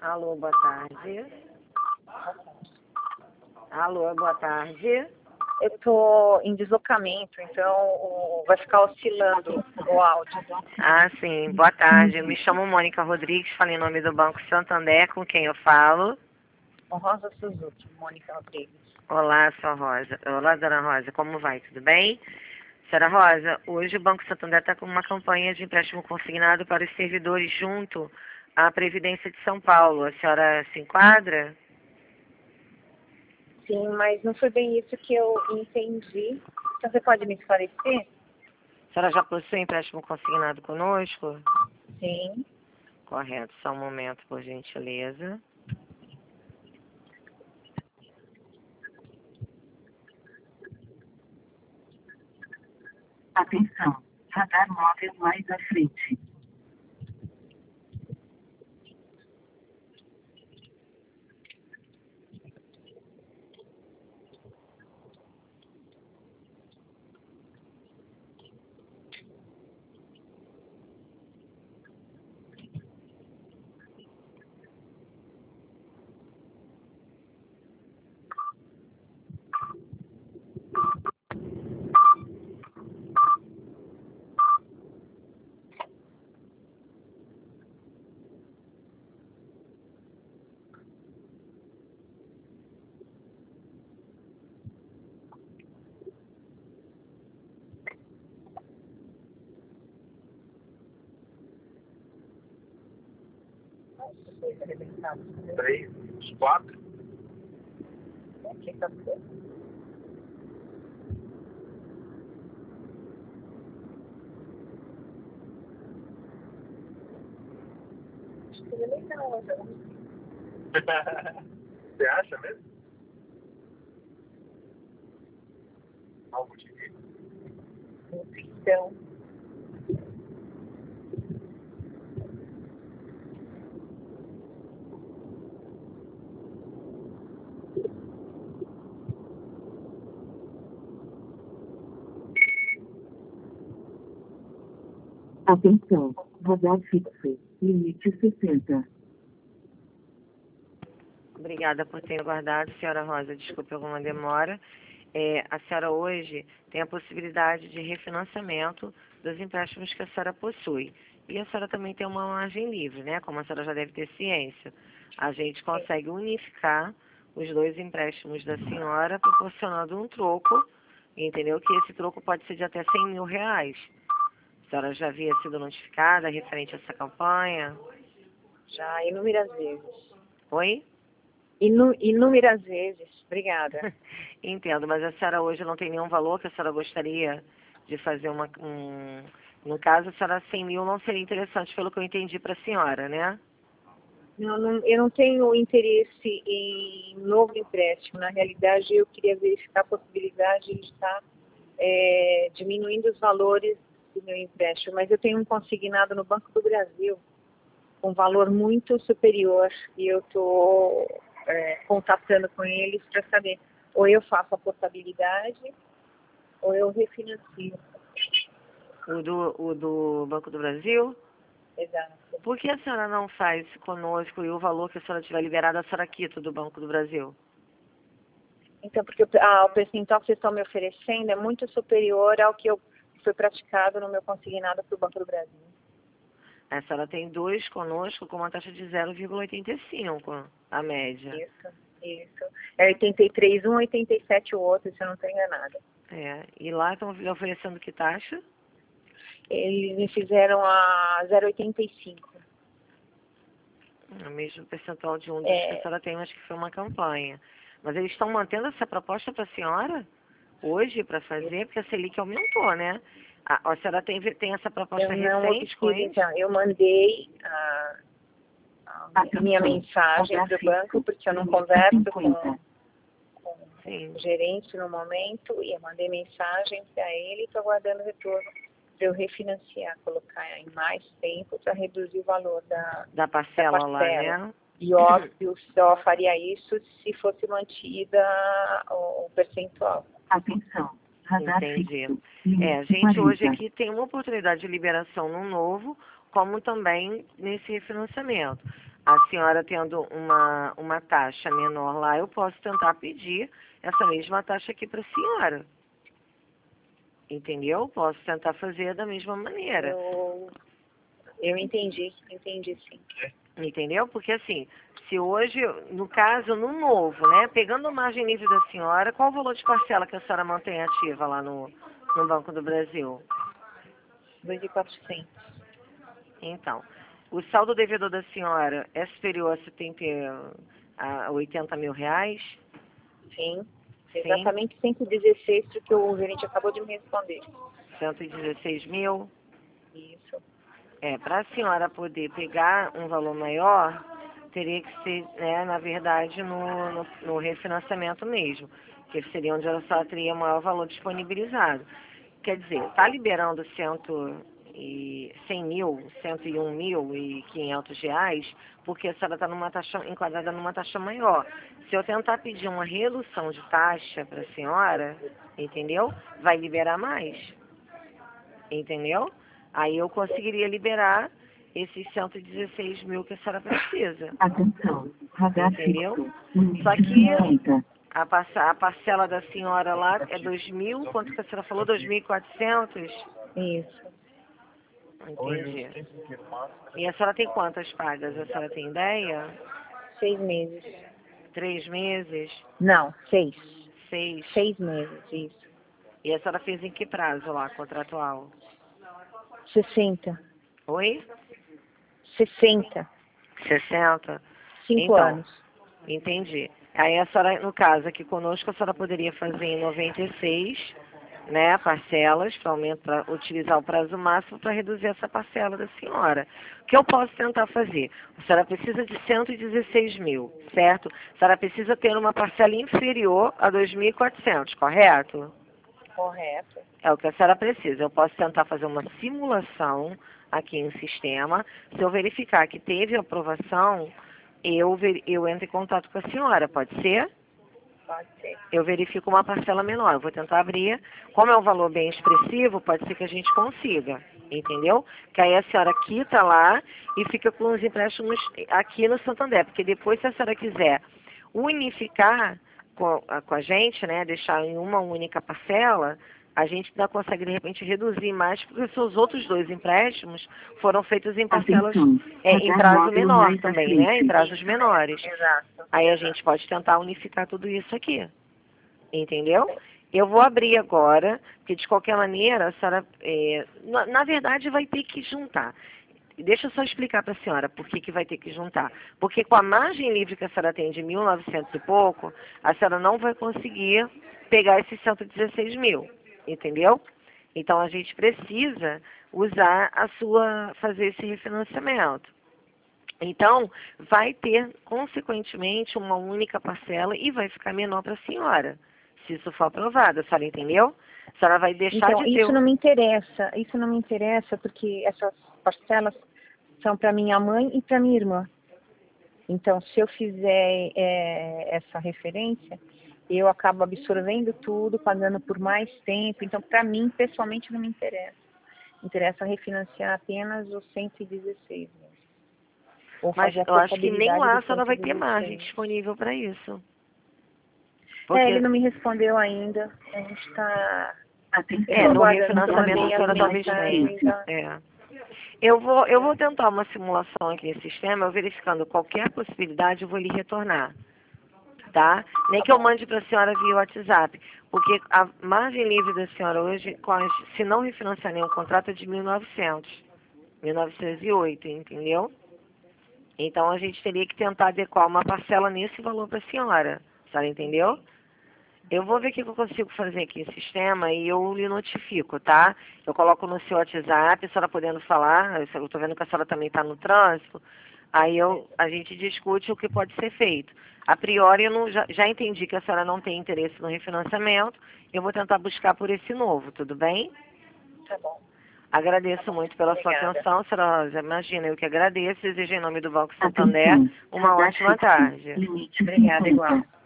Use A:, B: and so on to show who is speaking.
A: Alô, boa tarde. Alô, boa tarde.
B: Eu estou em deslocamento, então vai ficar oscilando o áudio.
A: Ah, sim. Boa tarde. Eu me chamo Mônica Rodrigues, falo em nome do Banco Santander, com quem eu falo.
B: Rosa Suzuki, Mônica Rodrigues.
A: Olá, sua Rosa. Olá, dona Rosa. Como vai? Tudo bem? Senhora Rosa, hoje o Banco Santander está com uma campanha de empréstimo consignado para os servidores junto à Previdência de São Paulo. A senhora se enquadra?
B: Sim, mas não foi bem isso que eu entendi. Então você pode me esclarecer?
A: A senhora já possui empréstimo consignado conosco?
B: Sim.
A: Correto. Só um momento, por gentileza.
C: Atenção, radar móvel mais à frente.
D: Três, quatro.
B: Aqui tá bom. Acho que ele não,
D: Você acha mesmo? Algo de mim?
B: intuição.
C: Atenção, radar fixo, limite 60.
A: Obrigada por ter aguardado, senhora Rosa. Desculpe alguma demora. A senhora hoje tem a possibilidade de refinanciamento dos empréstimos que a senhora possui. E a senhora também tem uma margem livre, né? Como a senhora já deve ter ciência. A gente consegue unificar os dois empréstimos da senhora, proporcionando um troco, entendeu? Que esse troco pode ser de até R$ 100.000. A senhora já havia sido notificada referente a essa campanha?
B: Já inúmeras vezes.
A: Oi?
B: Inúmeras vezes. Obrigada.
A: Entendo, mas a senhora hoje não tem nenhum valor que a senhora gostaria de fazer No caso, a senhora 100 mil não seria interessante, pelo que eu entendi para a senhora, né?
B: Eu não tenho interesse em novo empréstimo. Na realidade, eu queria verificar a possibilidade de estar diminuindo os valores do meu empréstimo. Mas eu tenho um consignado no Banco do Brasil com valor muito superior e eu estou contatando com eles para saber, ou eu faço a portabilidade ou eu refinancio.
A: O do Banco do Brasil?
B: Exato.
A: Por que a senhora não faz conosco e o valor que a senhora tiver liberado, a senhora quita do Banco do Brasil?
B: Então, porque o percentual que vocês estão me oferecendo é muito superior ao que foi praticado no meu consignado para o Banco do Brasil.
A: A senhora tem dois conosco com uma taxa de 0,85, a média.
B: Isso. É 83 um, 87 o outro, se eu não estou enganada.
A: E lá estão lhe oferecendo que taxa?
B: Eles me fizeram a 0,85.
A: O mesmo percentual de um dos que a senhora tem, acho que foi uma campanha. Mas eles estão mantendo essa proposta para a senhora hoje para fazer, porque a Selic aumentou, né? A senhora tem essa proposta recente com eles?
B: Então, eu mandei a minha mensagem para o banco, porque eu não converso com o gerente no momento, e eu mandei mensagem para ele e estou aguardando o retorno para eu refinanciar, colocar em mais tempo para reduzir o valor da parcela
A: lá, né?
B: E óbvio, só faria isso se fosse mantida o percentual.
C: Atenção, radar
A: Entendi.
C: fixo.
A: A gente hoje aqui tem uma oportunidade de liberação no novo, como também nesse refinanciamento. A senhora tendo uma taxa menor lá, eu posso tentar pedir essa mesma taxa aqui para a senhora. Entendeu? Posso tentar fazer da mesma maneira.
B: Eu entendi sim.
A: Entendeu? Porque assim, se hoje, no caso, no novo, né? Pegando a margem livre da senhora, qual o valor de parcela que a senhora mantém ativa lá no Banco do Brasil?
B: 2.400.
A: Então, o saldo devedor da senhora é superior a 80 mil reais?
B: Sim.
A: Sim.
B: Exatamente 116, que o gerente acabou de me responder.
A: 116 mil?
B: Isso.
A: Para a senhora poder pegar um valor maior, teria que ser, né, na verdade, no refinanciamento mesmo, que seria onde a senhora teria maior valor disponibilizado. Quer dizer, está liberando 100 mil, 101.500 reais, porque a senhora está enquadrada numa taxa maior. Se eu tentar pedir uma redução de taxa para a senhora, entendeu? Vai liberar mais. Entendeu? Aí eu conseguiria liberar esses 116 mil que a senhora precisa.
C: Atenção, radar
A: Entendeu?
C: fixo.
A: Só que
C: Limite
A: a parcela da senhora lá é 2.000, quanto que a senhora falou? 2.400?
B: Isso.
A: Entendi. E a senhora tem quantas pagas? A senhora tem ideia?
B: 6 meses.
A: 3 meses?
B: Não, 6.
A: 6?
B: 6 meses, isso.
A: E a senhora fez em que prazo lá, contratual?
B: 60.
A: Oi?
B: 60.
A: 60?
B: 5
A: Então,
B: anos.
A: entendi. Aí a senhora, no caso aqui conosco, a senhora poderia fazer em 96, né, parcelas, para utilizar o prazo máximo para reduzir essa parcela da senhora. O que eu posso tentar fazer? A senhora precisa de 116 mil, certo? A senhora precisa ter uma parcela inferior a 2.400, correto?
B: Correto.
A: É o que a senhora precisa. Eu posso tentar fazer uma simulação aqui no sistema. Se eu verificar que teve aprovação, eu entro em contato com a senhora, pode ser?
B: Pode ser.
A: Eu verifico uma parcela menor. Eu vou tentar abrir. Como é um valor bem expressivo, pode ser que a gente consiga, entendeu? Que aí a senhora quita lá e fica com os empréstimos aqui no Santander. Porque depois, se a senhora quiser unificar com a gente, né, deixar em uma única parcela, a gente ainda consegue, de repente, reduzir mais, porque os seus outros 2 empréstimos foram feitos em parcelas, em prazo menor também, né? Em prazos menores.
B: Exato.
A: Aí a gente pode tentar unificar tudo isso aqui. Entendeu? Eu vou abrir agora, porque de qualquer maneira, a senhora, na verdade, vai ter que juntar. Deixa eu só explicar para a senhora por que vai ter que juntar. Porque com a margem livre que a senhora tem de 1.900 e pouco, a senhora não vai conseguir pegar esses 116 mil. Entendeu? Então a gente precisa fazer esse refinanciamento. Então, vai ter, consequentemente, uma única parcela e vai ficar menor para a senhora, se isso for aprovado. A senhora entendeu? A senhora vai deixar
B: então,
A: de ter...
B: isso não me interessa porque essas parcelas são para minha mãe e para minha irmã. Então, se eu fizer essa referência, eu acabo absorvendo tudo, pagando por mais tempo. Então, para mim, pessoalmente, não me interessa. Interessa refinanciar apenas os 116.
A: Mas eu acho que nem lá a senhora vai ter margem disponível para isso.
B: Porque... ele não me respondeu ainda. A gente está...
A: no refinanciamento a senhora talvez tenha. Eu vou tentar uma simulação aqui nesse sistema, eu verificando qualquer possibilidade, eu vou lhe retornar. Tá? Nem que eu mande para a senhora via WhatsApp, porque a margem livre da senhora hoje, se não refinanciar nenhum contrato, é de 1908, entendeu? Então a gente teria que tentar adequar uma parcela nesse valor para a senhora, a senhora entendeu? Eu vou ver o que eu consigo fazer aqui no sistema e eu lhe notifico, tá? Eu coloco no seu WhatsApp, a senhora podendo falar, eu estou vendo que a senhora também está no trânsito, aí a gente discute o que pode ser feito. A priori, eu já entendi que a senhora não tem interesse no refinanciamento, eu vou tentar buscar por esse novo, tudo bem?
B: Tá bom.
A: Agradeço muito pela sua atenção, senhora Rosa. Imagina, eu que agradeço, desejo em nome do Banco Santander uma ótima tarde.
B: Obrigada, igual.